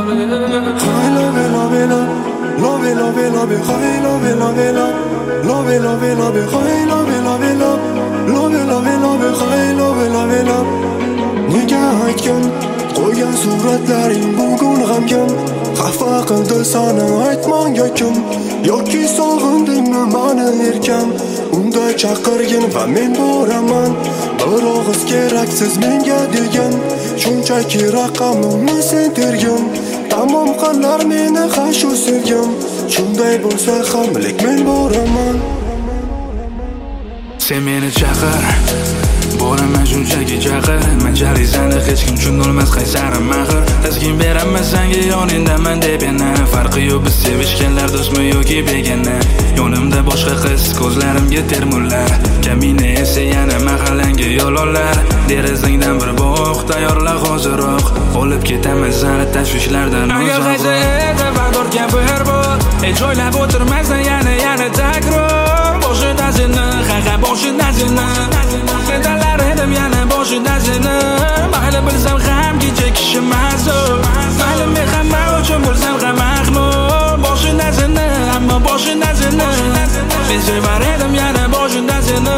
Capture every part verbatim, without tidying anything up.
love, love, love, love, love, high love, love, love, love, love, high love, love, love, love, love, high love, love, love. Nega aytgan qo'ygan suratlaring bugun g'amgin, xafa qildi seni aytmanga kim, yoki sog'indingmi meni erkam. Unda chaqirgin va men boraman, bir og'iz keraksiz menga degan, shunchaki raqamimni sen tergin. Tamom qilar meni hashu sevgim, shunday bo'lsa ham lek men boraman. Sen meni chaqir, boraman shunchaki chaqir. Men jarizani hech kim tushunolmas qaysarim axir. Taskin beraman senga yoningdaman deb yana. Farqi yo'q biz sevishganlar do'stmi yoki begona. Yonimda boshqa qiz, ko'zlarimga termullar. Kamina esa yana mahallanga yo'llar. Derazangdan bir bog' tayyorla hoziroq. Olib ketaman seni tashvishlardan uzoq. Agar qaysi edi vaqt kampir bor, hech o'ylab o'tirmasdan yana yana takror. Boshida seni, haqa boshida seni. Sedalar edim yana boshida seni. Mayli bilsam ham kechikishim mazur. Mayli men hamma uchun bo'lsam ham mahmud. Boshida seni, ammo boshida seni. Men sevar edim yana boshida seni.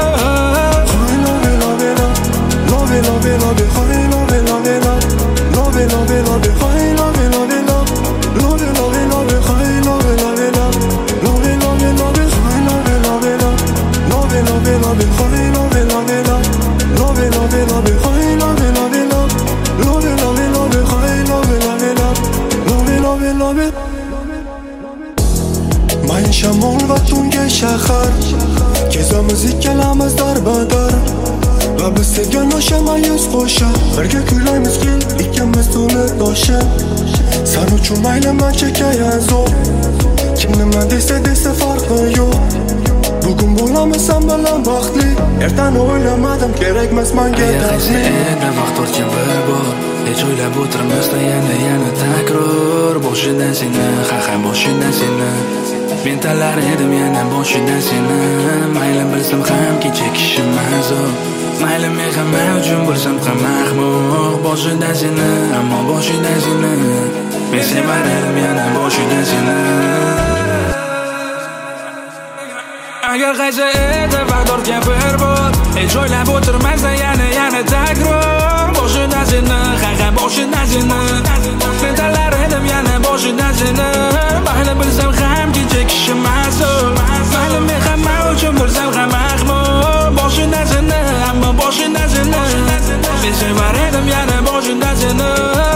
Love, love, love, high love, love, love, love, love, love, high love, love, love, love, love, love, high love, love, love, love, love, love, high love, love, love, love, love, love, high love, love, love, love, love, love, high love, love, love, love, love, love, high love, love, love, love, love. Men shamol va tunga shahar, kezamiz ikkalamiz darbadar. Va biz sevgan o'sha mayus qo'sha, birga kuylaymiz kel, ikkimiz to'la tosha. Sen uchun mayli men chekayan zo'r, kim nima desa desa farqi yo'q. Bugun bo'lamiz sen bilan baxtli, ertani o'ylamadim kerakmas menga tavsiya. Endi vaqt o'tgan bor, hech o'ylab o'tirmasdan yana yana takror. Boshida seni, ha boshida seni. Men tanlar edim yana boshida seni. Mayli bilsam ham kechikishim mazur. Mayli men hamma uchun bo'lsam ham mahmud. Boshida seni, ammo boshida seni. Men sevar edim yana boshida seni. Agar qaysi edi vaqt kampir bor, hech o'ylab o'tirmasdan yana yana takror. Boshida seni, haqa boshida seni. Men tanlar edim yana boshida seni. Mayli bilsam ham kechikishim mazur. Mayli men hamma uchun bo'lsam ham mahmud. Boshida seni, ammo boshida seni. Men sevar edim yana boshida seni.